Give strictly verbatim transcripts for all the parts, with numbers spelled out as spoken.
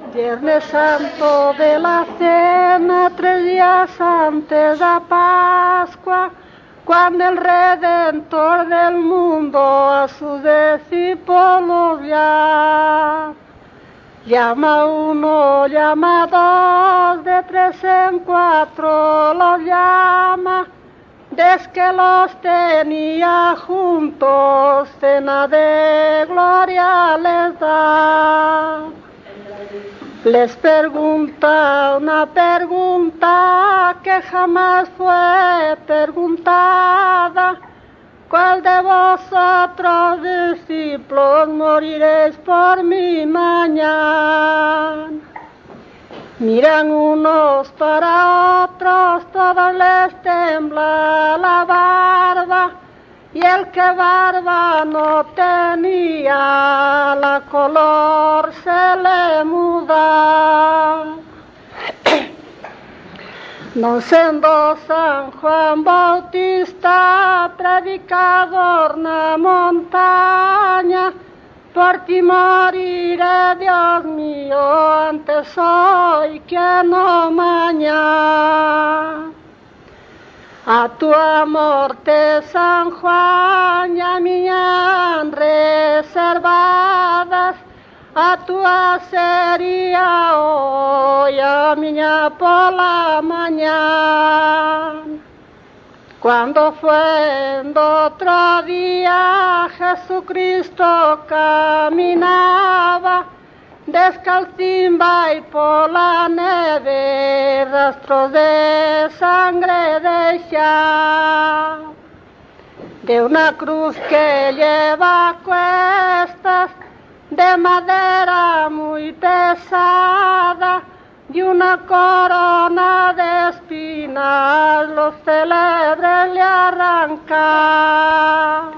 Viernes Santo de la Cena, tres días antes de la Pascua, cuando el Redentor del mundo a sus discípulos ya llama uno, llama dos, de tres en cuatro los llama, desde que los tenía juntos, cena de gloria les da. Les pregunta una pregunta que jamás fue preguntada: ¿cuál de vosotros discípulos moriréis por mí mañana? Miran unos para otros, todos les tembla la barba, y el que barba no tenía, la color se le muda. No siendo San Juan Bautista, predicador en la montaña, por ti moriré, Dios mío, antes hoy que no mañana. A tu amor te, San Juan, y a mí han reservadas, a tu sería hoy, a mí por la mañana. Cuando fue en otro día, Jesucristo caminaba, descalcín va y por la nieve, rastros de sangre deja, de una cruz que lleva cuestas, de madera muy pesada, y una corona de espinas, los célebres le arranca.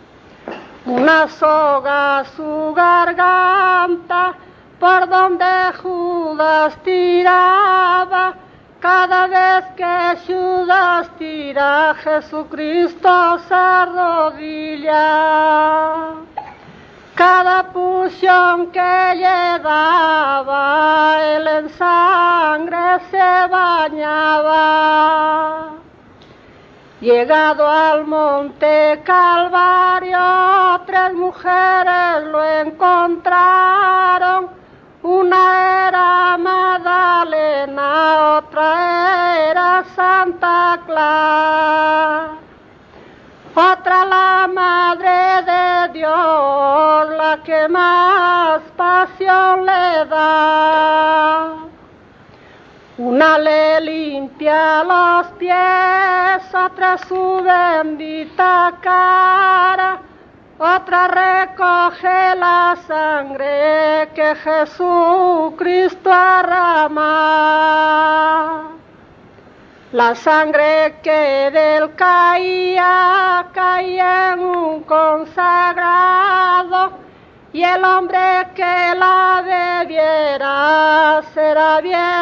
Una soga a su garganta, por donde Judas tiraba, cada vez que Judas tira, Jesucristo se arrodilla. Cada puñón que le daba, él en sangre se bañaba. Llegado al monte Calvario, tres mujeres lo encontraron. Una era Magdalena, otra era Santa Clara, otra la Madre de Dios, la que más pasión le da. Una le limpia los pies, otra su bendita cara, otra recoge la sangre que Jesucristo derrama. La sangre que de él caía, caía en un consagrado, y el hombre que la bebiera será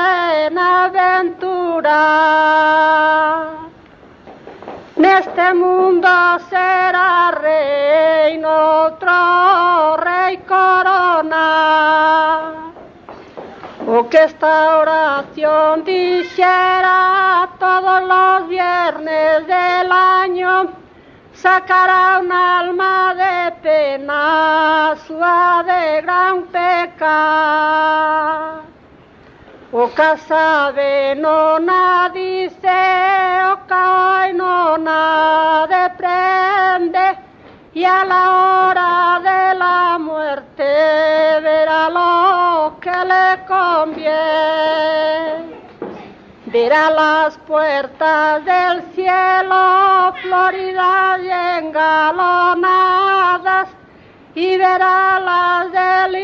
bienaventurado. En este mundo será rey, en otro rey corona. O que esta oración dijera todos los viernes del año, sacará un alma de pena, suave de gran pecado. O que sabe nona dice, o que hoy nona deprende, y a la hora de la muerte verá lo que le conviene. Verá las puertas del cielo floridas y engalonadas, y verá las del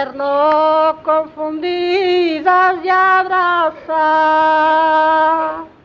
infierno confundidas y abrazadas.